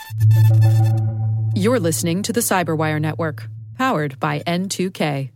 You're listening to the Cyberwire Network, powered by N2K.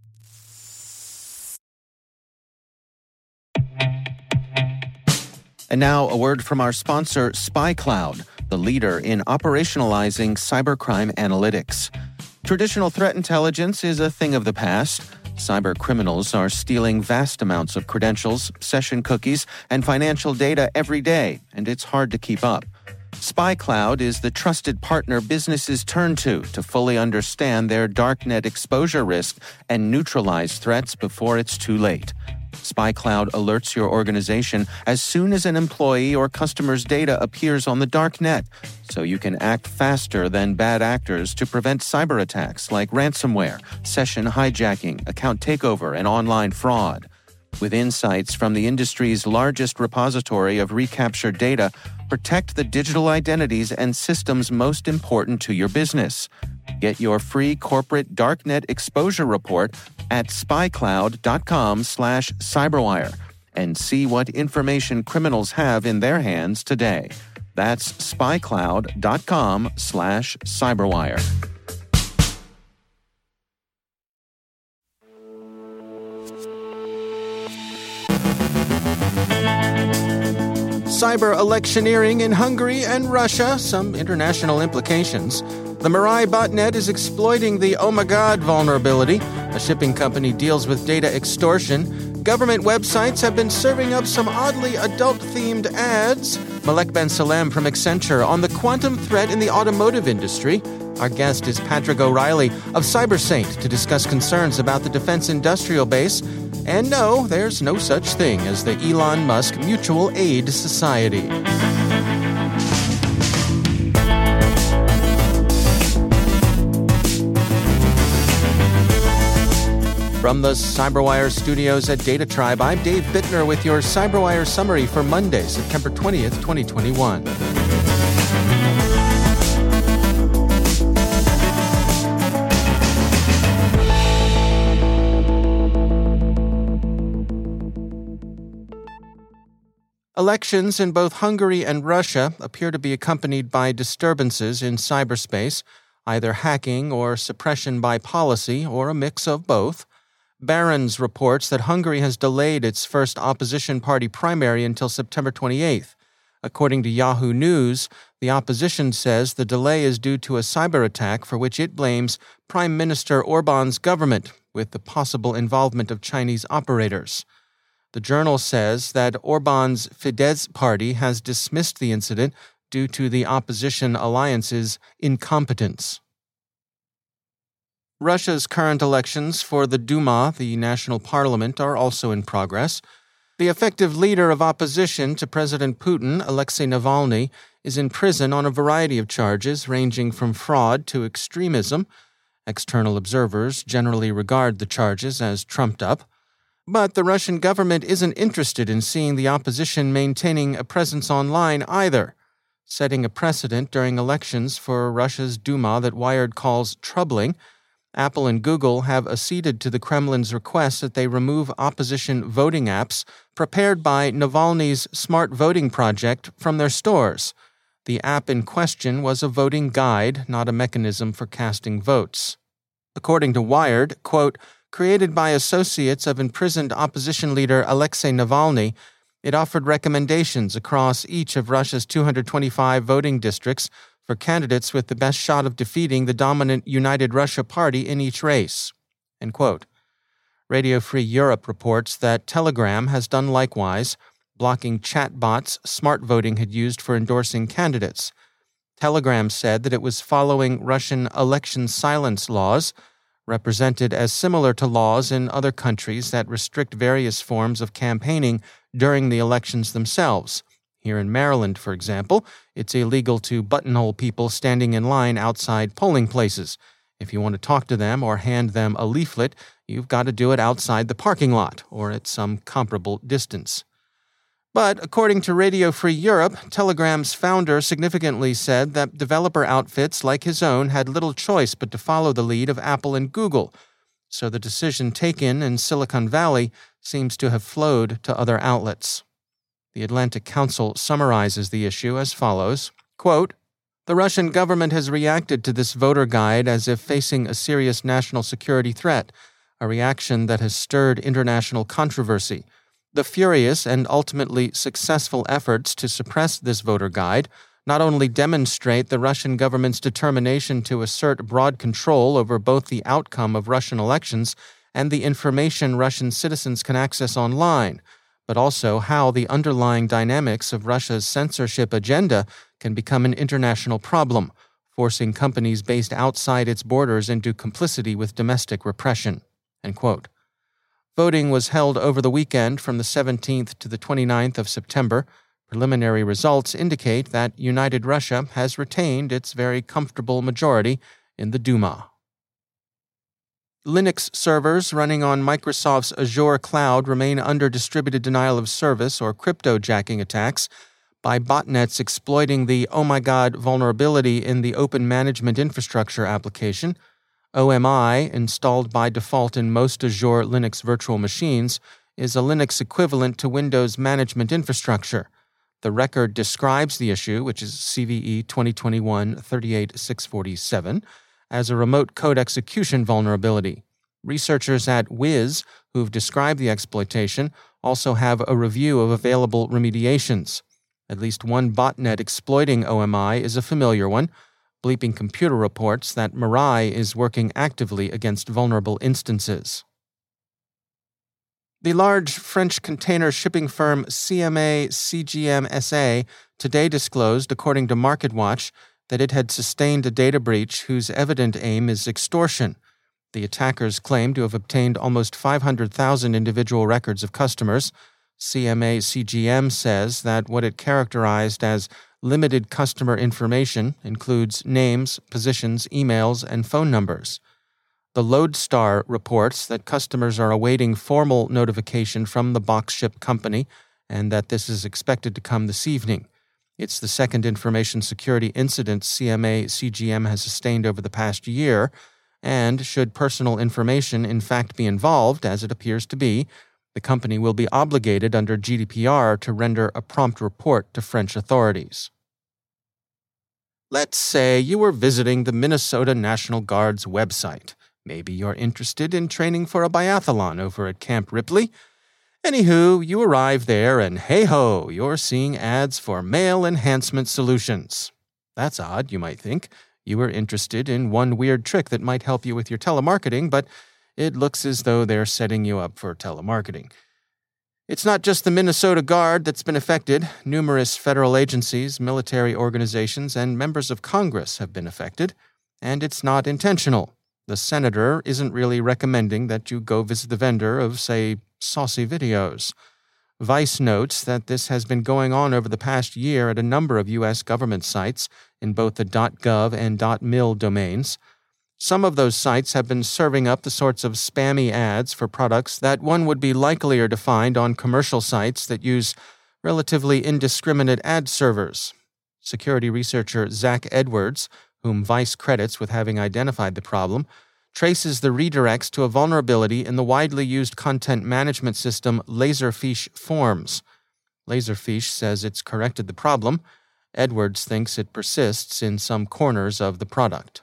And now a word from our sponsor, SpyCloud, the leader in operationalizing cybercrime analytics. Traditional threat intelligence is a thing of the past. Cyber criminals are stealing vast amounts of credentials, session cookies, and financial data every day, and it's hard to keep up. SpyCloud is the trusted partner businesses turn to fully understand their darknet exposure risk and neutralize threats before it's too late. SpyCloud alerts your organization as soon as an employee or customer's data appears on the darknet, so you can act faster than bad actors to prevent cyber attacks like ransomware, session hijacking, account takeover, and online fraud. With insights from the industry's largest repository of recaptured data, protect the digital identities and systems most important to your business. Get your free corporate darknet exposure report at spycloud.com/cyberwire and see what information criminals have in their hands today. That's spycloud.com/cyberwire. Cyber electioneering in Hungary and Russia, some international implications. The Mirai botnet is exploiting the Oh My God vulnerability. A shipping company deals with data extortion. Government websites have been serving up some oddly adult-themed ads. Malek Ben Salem from Accenture on the quantum threat in the automotive industry. Our guest is Patrick O'Reilly of CyberSaint to discuss concerns about the defense industrial base. And no, there's no such thing as the Elon Musk Mutual Aid Society. From the CyberWire studios at Data Tribe, I'm Dave Bittner with your CyberWire summary for Monday, September 20th, 2021. Elections in both Hungary and Russia appear to be accompanied by disturbances in cyberspace, either hacking or suppression by policy, or a mix of both. Barron's reports that Hungary has delayed its first opposition party primary until September 28th. According to Yahoo News, the opposition says the delay is due to a cyber attack for which it blames Prime Minister Orban's government, with the possible involvement of Chinese operators. The journal says that Orban's Fidesz party has dismissed the incident due to the opposition alliance's incompetence. Russia's current elections for the Duma, the national parliament, are also in progress. The effective leader of opposition to President Putin, Alexei Navalny, is in prison on a variety of charges ranging from fraud to extremism. External observers generally regard the charges as trumped up. But the Russian government isn't interested in seeing the opposition maintaining a presence online either, setting a precedent during elections for Russia's Duma that Wired calls troubling. Apple and Google have acceded to the Kremlin's request that they remove opposition voting apps prepared by Navalny's Smart Voting project from their stores. The app in question was a voting guide, not a mechanism for casting votes. According to Wired, quote, created by associates of imprisoned opposition leader Alexei Navalny, it offered recommendations across each of Russia's 225 voting districts for candidates with the best shot of defeating the dominant United Russia party in each race. End quote. Radio Free Europe reports that Telegram has done likewise, blocking chatbots smart voting had used for endorsing candidates. Telegram said that it was following Russian election silence laws, represented as similar to laws in other countries that restrict various forms of campaigning during the elections themselves. Here in Maryland, for example, it's illegal to buttonhole people standing in line outside polling places. If you want to talk to them or hand them a leaflet, you've got to do it outside the parking lot or at some comparable distance. But according to Radio Free Europe, Telegram's founder significantly said that developer outfits like his own had little choice but to follow the lead of Apple and Google, so the decision taken in Silicon Valley seems to have flowed to other outlets. The Atlantic Council summarizes the issue as follows, quote, The Russian government has reacted to this voter guide as if facing a serious national security threat, a reaction that has stirred international controversy. The furious and ultimately successful efforts to suppress this voter guide not only demonstrate the Russian government's determination to assert broad control over both the outcome of Russian elections and the information Russian citizens can access online, but also how the underlying dynamics of Russia's censorship agenda can become an international problem, forcing companies based outside its borders into complicity with domestic repression." End quote. Voting was held over the weekend from the 17th to the 29th of September. Preliminary results indicate that United Russia has retained its very comfortable majority in the Duma. Linux servers running on Microsoft's Azure cloud remain under distributed denial of service or cryptojacking attacks by botnets exploiting the Oh My God vulnerability in the Open Management Infrastructure application. OMI, installed by default in most Azure Linux virtual machines, is a Linux equivalent to Windows Management Infrastructure. The record describes the issue, which is CVE 2021-38647, as a remote code execution vulnerability. Researchers at Wiz, who've described the exploitation, also have a review of available remediations. At least one botnet exploiting OMI is a familiar one. Bleeping Computer reports that Mirai is working actively against vulnerable instances. The large French container shipping firm CMA CGM SA today disclosed, according to MarketWatch, that it had sustained a data breach whose evident aim is extortion. The attackers claim to have obtained almost 500,000 individual records of customers. CMA CGM says that what it characterized as limited customer information includes names, positions, emails, and phone numbers. The Lodestar reports that customers are awaiting formal notification from the box ship company and that this is expected to come this evening. It's the second information security incident CMA CGM has sustained over the past year, and should personal information in fact be involved, as it appears to be, the company will be obligated under GDPR to render a prompt report to French authorities. Let's say you were visiting the Minnesota National Guard's website. Maybe you're interested in training for a biathlon over at Camp Ripley. Anywho, you arrive there and hey-ho, you're seeing ads for male enhancement solutions. That's odd, you might think. You were interested in one weird trick that might help you with your telemarketing, but it looks as though they're setting you up for telemarketing. It's not just the Minnesota Guard that's been affected. Numerous federal agencies, military organizations, and members of Congress have been affected, and it's not intentional. The senator isn't really recommending that you go visit the vendor of, say, saucy videos. Vice notes that this has been going on over the past year at a number of U.S. government sites in both the .gov and .mil domains. Some of those sites have been serving up the sorts of spammy ads for products that one would be likelier to find on commercial sites that use relatively indiscriminate ad servers. Security researcher Zach Edwards, whom Vice credits with having identified the problem, traces the redirects to a vulnerability in the widely used content management system Laserfiche Forms. Laserfiche says it's corrected the problem. Edwards thinks it persists in some corners of the product.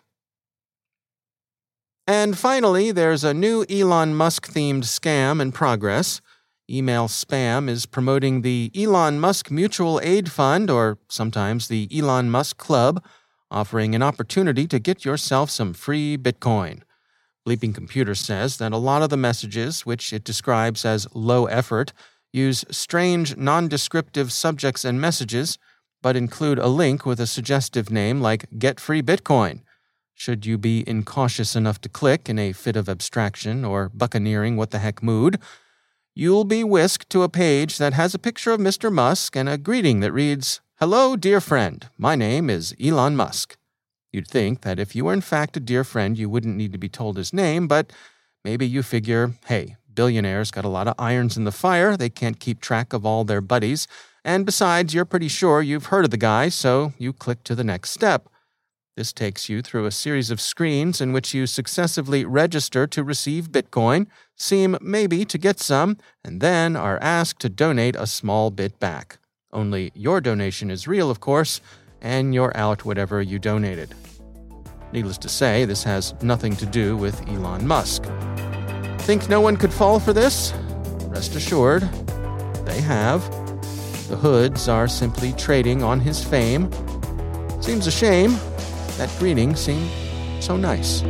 And finally, there's a new Elon Musk-themed scam in progress. Email Spam is promoting the Elon Musk Mutual Aid Fund, or sometimes the Elon Musk Club, offering an opportunity to get yourself some free Bitcoin. Bleeping Computer says that a lot of the messages, which it describes as low effort, use strange, non-descriptive subjects and messages, but include a link with a suggestive name like Get Free Bitcoin. Should you be incautious enough to click in a fit of abstraction or buccaneering what-the-heck mood, you'll be whisked to a page that has a picture of Mr. Musk and a greeting that reads, "Hello, dear friend. My name is Elon Musk." You'd think that if you were in fact a dear friend, you wouldn't need to be told his name, but maybe you figure, hey, billionaires got a lot of irons in the fire, they can't keep track of all their buddies, and besides, you're pretty sure you've heard of the guy, so you click to the next step. This takes you through a series of screens in which you successively register to receive Bitcoin, seem maybe to get some, and then are asked to donate a small bit back. Only your donation is real, of course, and you're out whatever you donated. Needless to say, this has nothing to do with Elon Musk. Think no one could fall for this? Rest assured, they have. The Hoods are simply trading on his fame. Seems a shame. That greeting seemed so nice.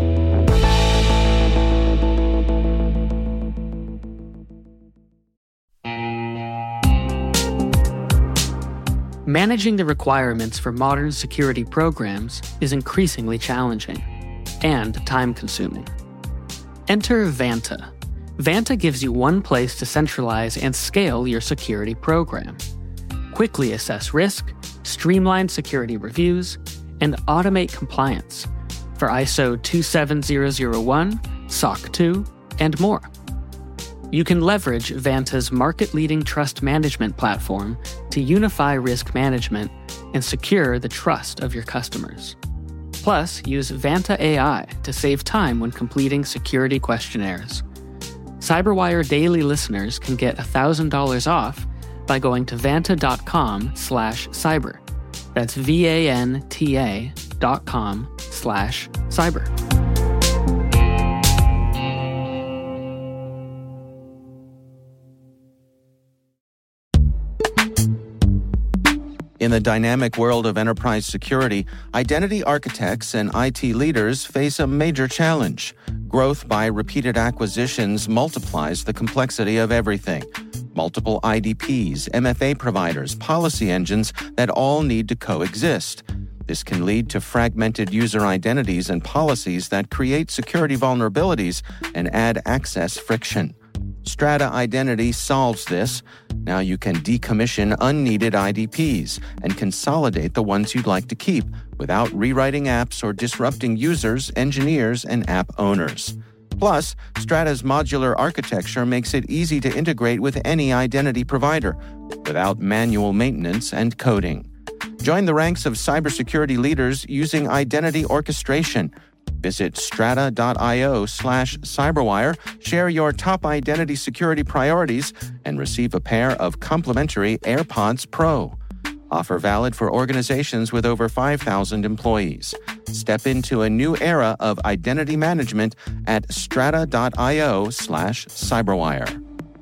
Managing the requirements for modern security programs is increasingly challenging and time-consuming. Enter Vanta. Vanta gives you one place to centralize and scale your security program. Quickly assess risk, streamline security reviews, and automate compliance for ISO 27001, SOC 2, and more. You can leverage Vanta's market-leading trust management platform to unify risk management and secure the trust of your customers. Plus, use Vanta AI to save time when completing security questionnaires. CyberWire Daily listeners can get $1,000 off by going to vanta.com/cyber. That's VANTA.com/cyber. In the dynamic world of enterprise security, identity architects and IT leaders face a major challenge. Growth by repeated acquisitions multiplies the complexity of everything. Multiple IDPs, MFA providers, policy engines that all need to coexist. This can lead to fragmented user identities and policies that create security vulnerabilities and add access friction. Strata Identity solves this. Now you can decommission unneeded IDPs and consolidate the ones you'd like to keep without rewriting apps or disrupting users, engineers, and app owners. Plus, Strata's modular architecture makes it easy to integrate with any identity provider without manual maintenance and coding. Join the ranks of cybersecurity leaders using identity orchestration. Visit strata.io/cyberwire, share your top identity security priorities, and receive a pair of complimentary AirPods Pro. Offer valid for organizations with over 5,000 employees. Step into a new era of identity management at strata.io/cyberwire.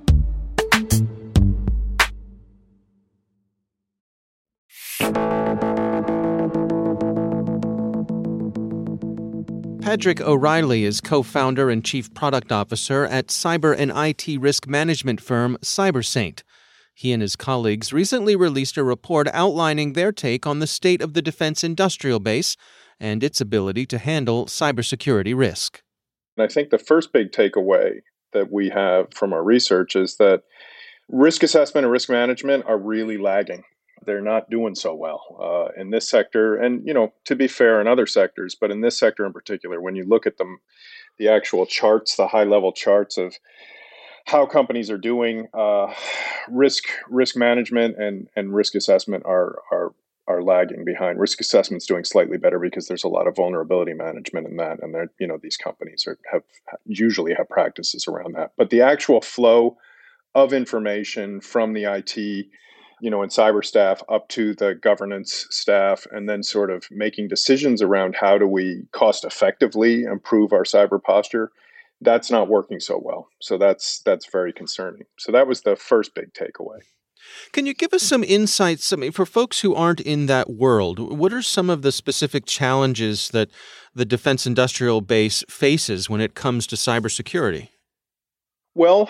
Patrick O'Reilly is co-founder and chief product officer at cyber and IT risk management firm CyberSaint. He and his colleagues recently released a report outlining their take on the state of the defense industrial base and its ability to handle cybersecurity risk. I think the first big takeaway that we have from our research is that risk assessment and risk management are really lagging. They're not doing so well in this sector, and to be fair, in other sectors, but in this sector in particular, when you look at the actual charts, the high-level charts of how companies are doing, risk management and risk assessment are lagging behind. Risk assessment's doing slightly better because there's a lot of vulnerability management in that, and these companies usually have practices around that. But the actual flow of information from the IT and cyber staff up to the governance staff, and then sort of making decisions around how do we cost effectively improve our cyber posture, that's not working so well. So that's very concerning. So that was the first big takeaway. Can you give us some insights? I mean, for folks who aren't in that world, what are some of the specific challenges that the defense industrial base faces when it comes to cybersecurity? Well,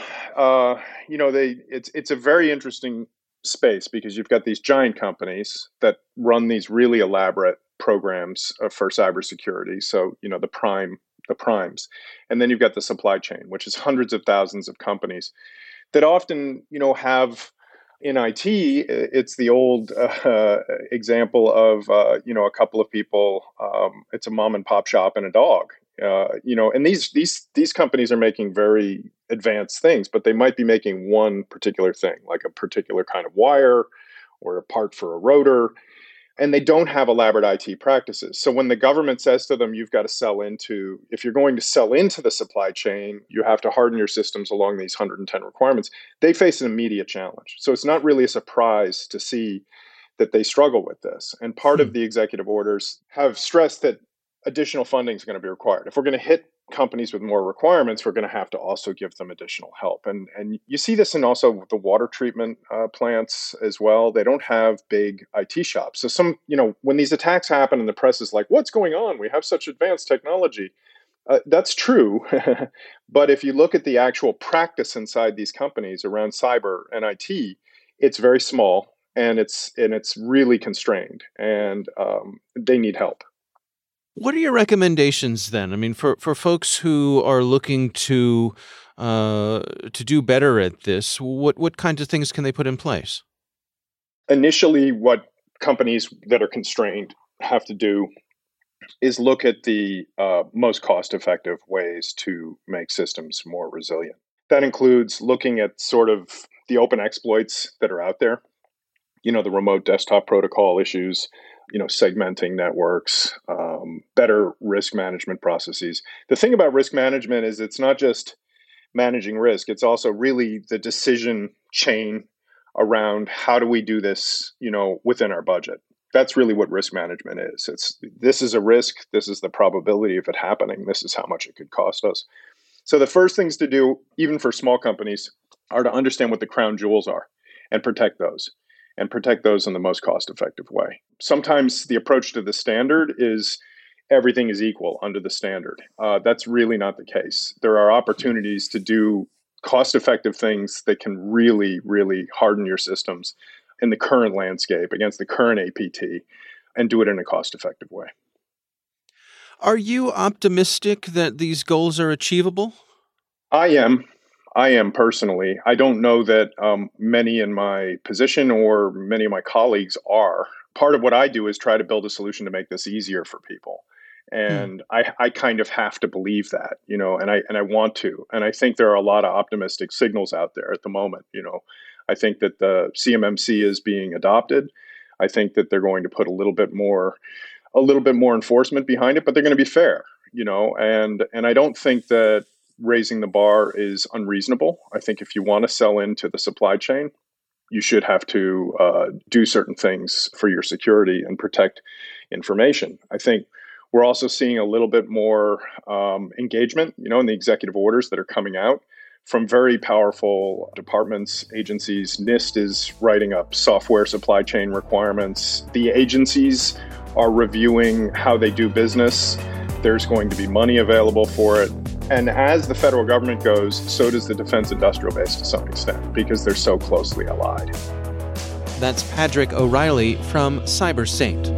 it's a very interesting space because you've got these giant companies that run these really elaborate programs for cybersecurity. So, the primes. And then you've got the supply chain, which is hundreds of thousands of companies that often, have in IT, it's the old example of, a couple of people, it's a mom and pop shop and a dog. And these companies are making very advanced things, but they might be making one particular thing, like a particular kind of wire or a part for a rotor, and they don't have elaborate IT practices. So when the government says to them, you've got to if you're going to sell into the supply chain, you have to harden your systems along these 110 requirements, they face an immediate challenge. So it's not really a surprise to see that they struggle with this. And part of the executive orders have stressed that additional funding is going to be required. If we're going to hit companies with more requirements, we're going to have to also give them additional help. And you see this in also the water treatment plants as well. They don't have big IT shops. So when these attacks happen and the press is like, what's going on? We have such advanced technology. That's true. But if you look at the actual practice inside these companies around cyber and IT, it's very small and it's really constrained, and they need help. What are your recommendations then? I mean, for folks who are looking to do better at this, what kinds of things can they put in place? Initially, what companies that are constrained have to do is look at the most cost-effective ways to make systems more resilient. That includes looking at sort of the open exploits that are out there, the remote desktop protocol issues, segmenting networks, better risk management processes. The thing about risk management is it's not just managing risk, it's also really the decision chain around how do we do this, within our budget. That's really what risk management is. This is a risk, this is the probability of it happening, this is how much it could cost us. So the first things to do, even for small companies, are to understand what the crown jewels are and protect those. And protect those in the most cost-effective way. Sometimes the approach to the standard is everything is equal under the standard. That's really not the case. There are opportunities to do cost-effective things that can really, really harden your systems in the current landscape against the current APT and do it in a cost-effective way. Are you optimistic that these goals are achievable? I am personally. I don't know that many in my position or many of my colleagues are. Part of what I do is try to build a solution to make this easier for people. And I kind of have to believe that, and I want to. And I think there are a lot of optimistic signals out there at the moment. I think that the CMMC is being adopted. I think that they're going to put a little bit more enforcement behind it, but they're going to be fair, and I don't think that raising the bar is unreasonable. I think if you want to sell into the supply chain, you should have to do certain things for your security and protect information. I think we're also seeing a little bit more engagement, in the executive orders that are coming out from very powerful departments, agencies. NIST is writing up software supply chain requirements. The agencies are reviewing how they do business. There's going to be money available for it. And as the federal government goes, so does the defense industrial base to some extent, because they're so closely allied. That's Patrick O'Reilly from CyberSaint.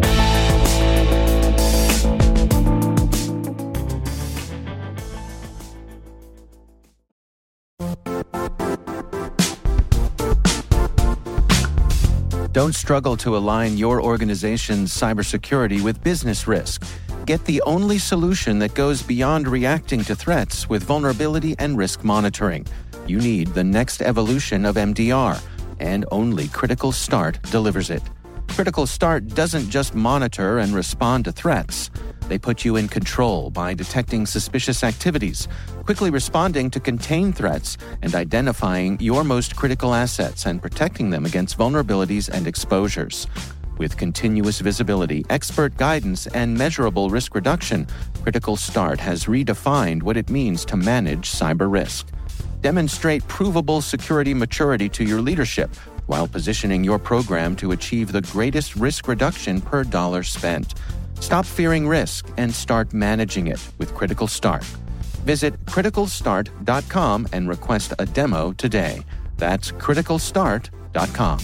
Don't struggle to align your organization's cybersecurity with business risk. Get the only solution that goes beyond reacting to threats with vulnerability and risk monitoring. You need the next evolution of MDR, and only Critical Start delivers it. Critical Start doesn't just monitor and respond to threats. They put you in control by detecting suspicious activities, quickly responding to contain threats, and identifying your most critical assets and protecting them against vulnerabilities and exposures. With continuous visibility, expert guidance, and measurable risk reduction, Critical Start has redefined what it means to manage cyber risk. Demonstrate provable security maturity to your leadership while positioning your program to achieve the greatest risk reduction per dollar spent. Stop fearing risk and start managing it with Critical Start. Visit criticalstart.com and request a demo today. That's criticalstart.com.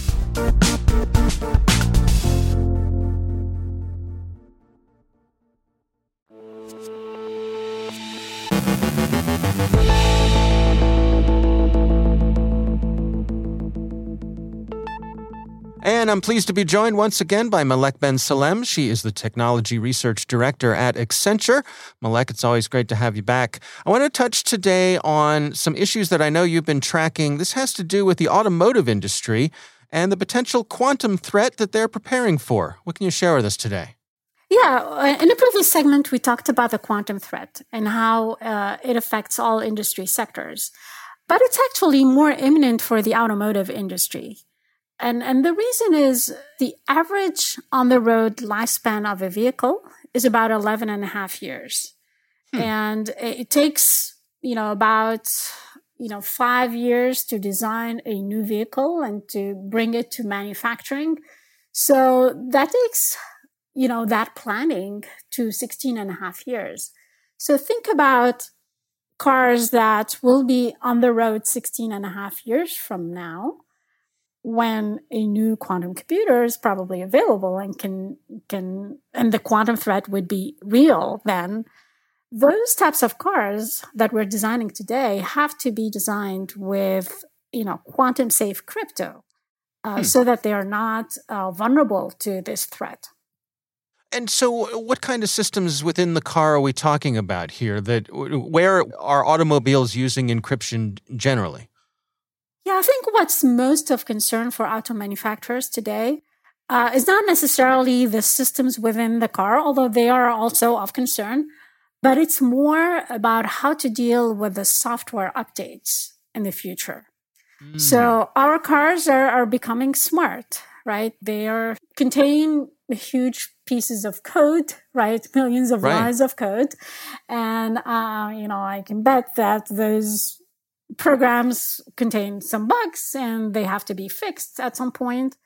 And I'm pleased to be joined once again by Malek Ben-Salem. She is the Technology Research Director at Accenture. Malek, it's always great to have you back. I want to touch today on some issues that I know you've been tracking. This has to do with the automotive industry and the potential quantum threat that they're preparing for. What can you share with us today? Yeah, in a previous segment, we talked about the quantum threat and how it affects all industry sectors. But it's actually more imminent for the automotive industry. And the reason is the average on-the-road lifespan of a vehicle is about 11 and a half years. And it takes, about 5 years to design a new vehicle and to bring it to manufacturing. So that takes, that planning to 16 and a half years. So think about cars that will be on the road 16 and a half years from now, when a new quantum computer is probably available and and the quantum threat would be real then. Those types of cars that we're designing today have to be designed with, quantum safe crypto, so that they are not vulnerable to this threat. And so what kind of systems within the car are we talking about here? Where are automobiles using encryption generally? Yeah, I think what's most of concern for auto manufacturers today is not necessarily the systems within the car, although they are also of concern, but it's more about how to deal with the software updates in the future. So our cars are becoming smart, right? They contain huge pieces of code, right? Millions of lines of code. And, I can bet that those programs contain some bugs and they have to be fixed at some point.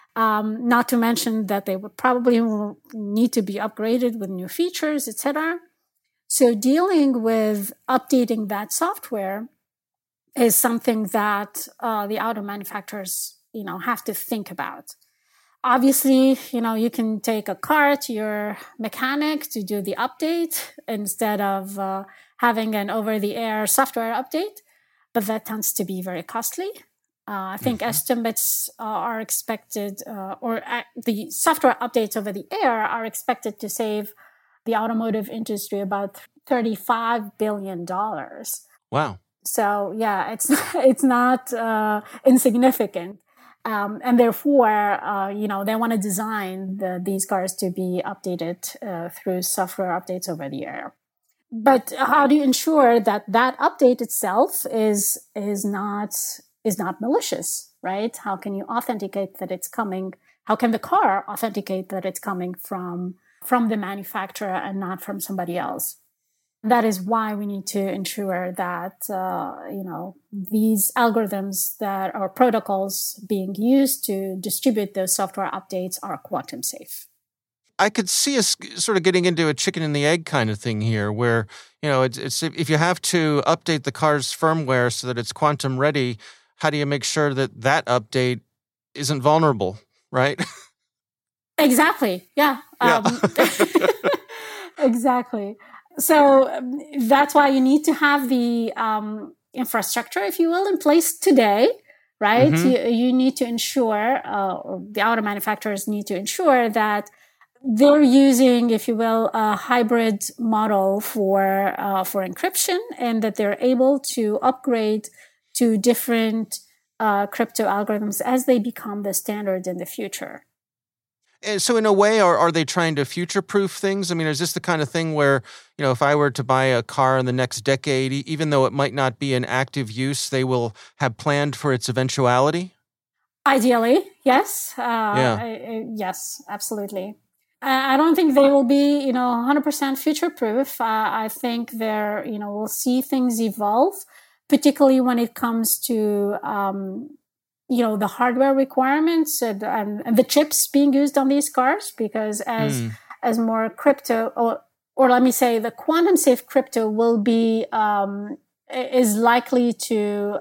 Not to mention that they would probably need to be upgraded with new features, etc. So dealing with updating that software is something that the auto manufacturers, have to think about. Obviously, you can take a car to your mechanic to do the update instead of having an over-the-air software update, but that tends to be very costly. I think estimates are expected, the software updates over the air are expected to save the automotive industry about $35 billion. Wow. So yeah, it's not insignificant. And therefore, they want to design these cars to be updated through software updates over the air. But how do you ensure that update itself is not malicious, right? How can you authenticate that it's coming? How can the car authenticate that it's coming from the manufacturer and not from somebody else? That is why we need to ensure that, these algorithms that are protocols being used to distribute those software updates are quantum safe. I could see us sort of getting into a chicken and the egg kind of thing here where, it's if you have to update the car's firmware so that it's quantum ready, how do you make sure that update isn't vulnerable, right? Exactly. Yeah. Exactly. So that's why you need to have the infrastructure, if you will, in place today, right? You need to ensure, the auto manufacturers need to ensure that they're using, if you will, a hybrid model for encryption, and that they're able to upgrade to different crypto algorithms as they become the standard in the future. And so in a way, are they trying to future-proof things? I mean, is this the kind of thing where, if I were to buy a car in the next decade, even though it might not be in active use, they will have planned for its eventuality? Ideally, yes. Yes, absolutely. I don't think they will be, 100% future-proof. I think we'll see things evolve, particularly when it comes to, the hardware requirements and the chips being used on these cars, because as more crypto, or let me say, the quantum safe crypto will be is likely to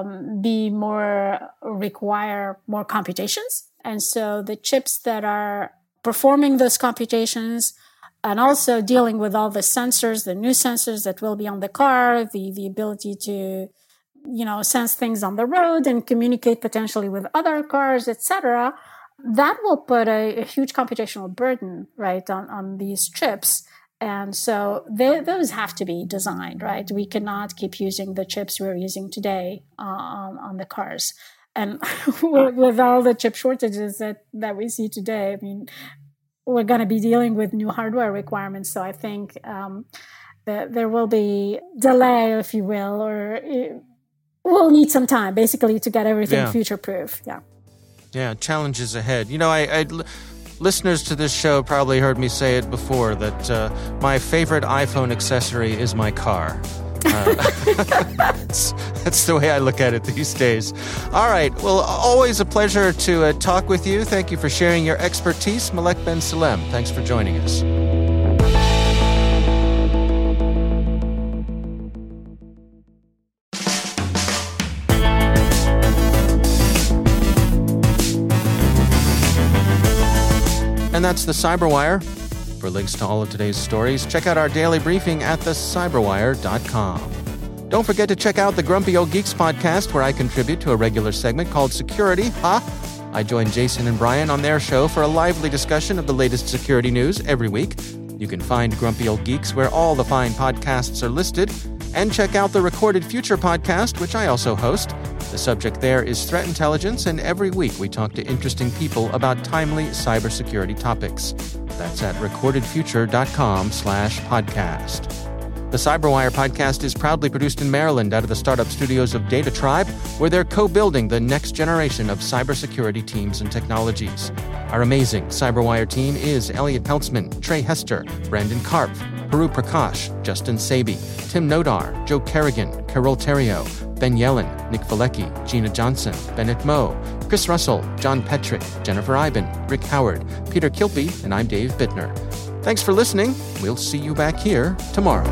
require more computations, and so the chips that are performing those computations and also dealing with all the sensors, the new sensors that will be on the car, the ability to sense things on the road and communicate potentially with other cars, etc. That will put a huge computational burden, right, on these chips. And so those have to be designed, right? We cannot keep using the chips we're using today on the cars. And with all the chip shortages that we see today, I mean, we're going to be dealing with new hardware requirements. So I think that there will be delay, if you will, or we'll need some time, basically, to get everything future-proof. Yeah. Yeah, challenges ahead. Listeners to this show probably heard me say it before that my favorite iPhone accessory is my car. That's the way I look at it these days. All right. Well, always a pleasure to talk with you. Thank you for sharing your expertise. Malek Ben Salem, thanks for joining us. And that's the Cyberwire. For links to all of today's stories, check out our daily briefing at thecyberwire.com. Don't forget to check out the Grumpy Old Geeks podcast, where I contribute to a regular segment called Security. I join Jason and Brian on their show for a lively discussion of the latest security news every week. You can find Grumpy Old Geeks where all the fine podcasts are listed. And check out the Recorded Future podcast, which I also host. The subject there is threat intelligence, and every week we talk to interesting people about timely cybersecurity topics. That's at recordedfuture.com/podcast. The Cyberwire podcast is proudly produced in Maryland out of the startup studios of Data Tribe, where they're co-building the next generation of cybersecurity teams and technologies. Our amazing Cyberwire team is Elliot Peltzman, Trey Hester, Brandon Karpf, Haru Prakash, Justin Sabi, Tim Nodar, Joe Kerrigan, Carol Terrio, Ben Yellen, Nick Valecki, Gina Johnson, Bennett Moe, Chris Russell, John Petrick, Jennifer Iben, Rick Howard, Peter Kilpie, and I'm Dave Bittner. Thanks for listening. We'll see you back here tomorrow.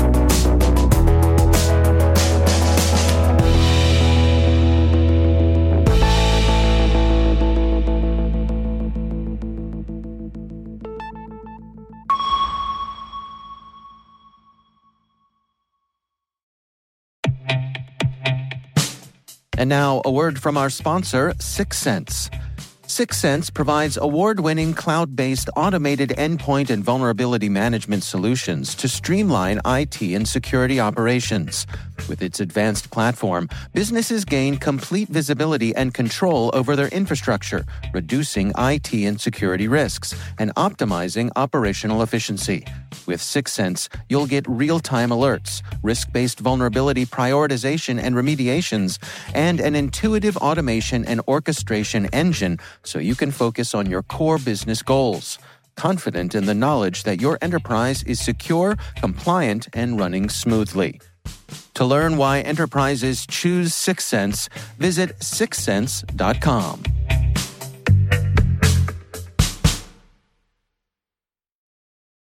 And now, a word from our sponsor, Syxsense. Syxsense provides award-winning cloud-based automated endpoint and vulnerability management solutions to streamline IT and security operations. With its advanced platform, businesses gain complete visibility and control over their infrastructure, reducing IT and security risks and optimizing operational efficiency. With Syxsense, you'll get real-time alerts, risk-based vulnerability prioritization and remediations, and an intuitive automation and orchestration engine so you can focus on your core business goals, confident in the knowledge that your enterprise is secure, compliant, and running smoothly. To learn why enterprises choose Syxsense, visit syxsense.com.